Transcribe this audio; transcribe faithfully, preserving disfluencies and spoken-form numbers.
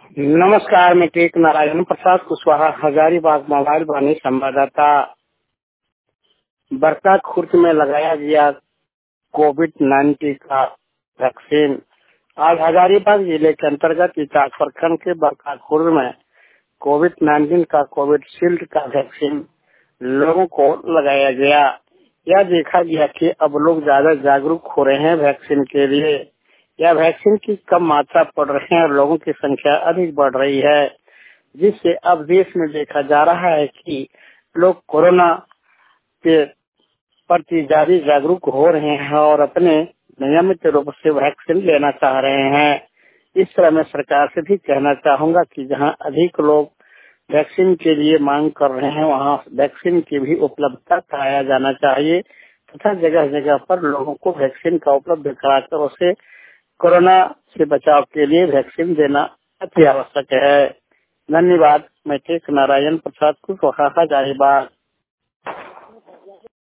नमस्कार, मैं टेक नारायण प्रसाद कुशवाहा हजारीबाग मोबाइल वाणी संवाददाता। बरका खुर्द में लगाया गया कोविड नाइन्टीन का वैक्सीन। आज हजारीबाग जिले के अंतर्गत इटाक प्रखंड के बरका खुर्द में कोविड नाइन्टीन का कोविड शील्ड का वैक्सीन लोगों को लगाया गया। यह देखा गया कि अब लोग ज्यादा जागरूक हो रहे हैं वैक्सीन के लिए। यह वैक्सीन की कम मात्रा पड़ रही है और लोगों की संख्या अधिक बढ़ रही है, जिससे अब देश में देखा जा रहा है कि लोग कोरोना के प्रति ज्यादा जागरूक हो रहे हैं और अपने नियमित रूप से वैक्सीन लेना चाह रहे हैं। इस तरह मैं सरकार से भी कहना चाहूंगा कि जहां अधिक लोग वैक्सीन के लिए मांग कर रहे हैं, वहां वैक्सीन की भी उपलब्धता कराया जाना चाहिए तथा जगह जगह पर लोगों को वैक्सीन का उपलब्ध कराकर उसे कोरोना से बचाव के लिए वैक्सीन देना अति आवश्यक है। धन्यवाद। मैं टेक नारायण प्रसाद कुशवाहा हजारीबाग।